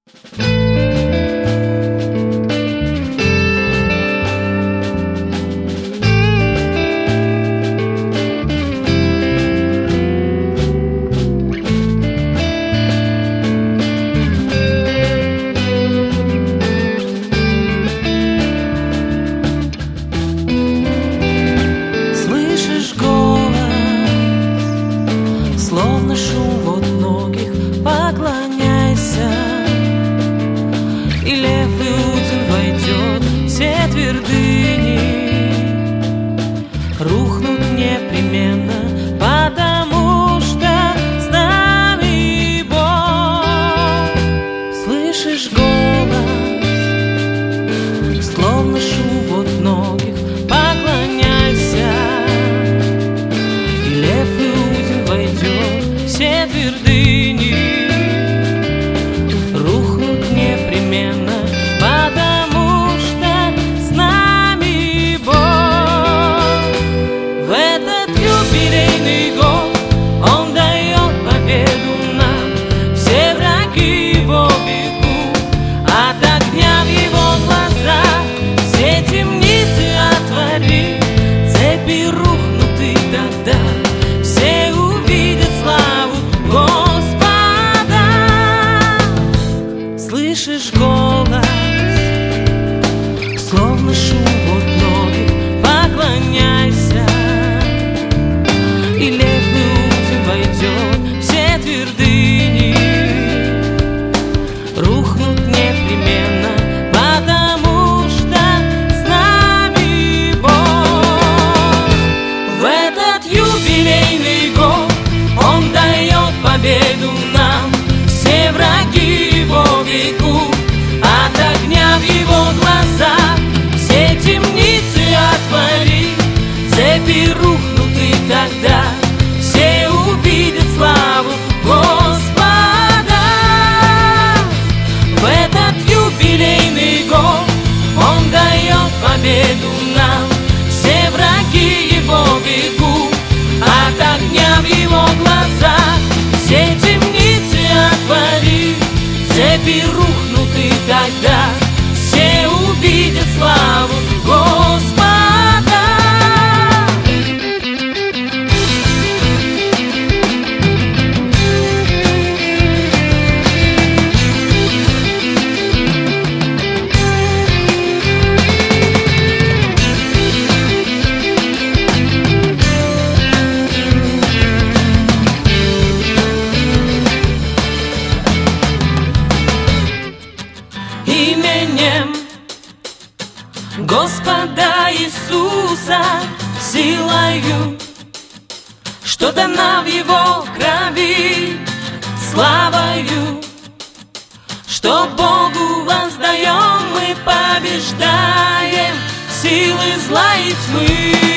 Слышишь голос, словно шум вод многих, поклоняйся, и лев Иудин войдет, все твердыни рухнут непременно, потому что с нами Бог. Слышишь голос, словно шум вод многих, поклоняйся, и лев Иудин войдет, все твердыни рухнут непременно, потому что с нами Бог. В этот юбилейный год Он дает победу нам, все враги Его бегут от огня в Его глазах, все темницы отвори, цепи рухнут, и тогда все увидят славу Господа. Слышишь голос, словно шум вод многих, поклоняйся, и лев Иудин войдет, все твердыни рухнут непременно, потому что с нами Бог. В этот юбилейный год Он дает победу нам, все враги Его бегут от огня в Его глазах, все темницы отвори, цепи рухнут, и тогда все увидят славу Господа. В этот юбилейный год Он дает победу нам, все враги Его бегут от огня в Его глазах, все темницы отвори, цепи рухнут, и тогда все увидят славу Господа. Именем Господа Иисуса, силою, что дана в Его крови, славою, что Богу воздаем, мы побеждаем силы зла и тьмы.